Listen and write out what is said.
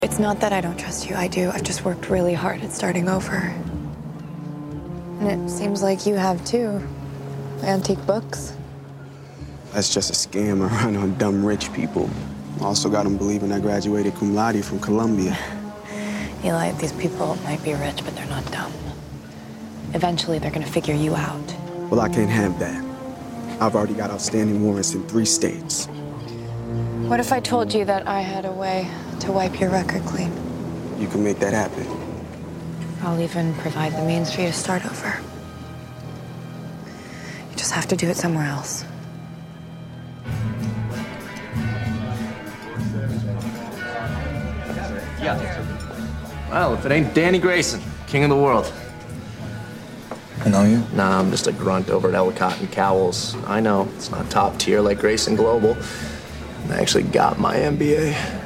It's not that I don't trust you. I do. I've just worked really hard at starting over. And it seems like you have too. Antique books. That's just a scam I run on dumb rich people. Also got them believing I graduated cum laude from Columbia. Eli, these people might be rich, but they're not dumb. Eventually, they're gonna figure you out. Well, I can't have that. I've already got outstanding warrants in 3 states. What if I told you that I had a way to wipe your record clean? You can make that happen. I'll even provide the means for you to start over. You just have to do it somewhere else. Well, if it ain't Danny Grayson, king of the world. I know you? Nah, I'm just a grunt over at Ellicott and Cowles. I know, it's not top tier like Grayson Global. I actually got my MBA.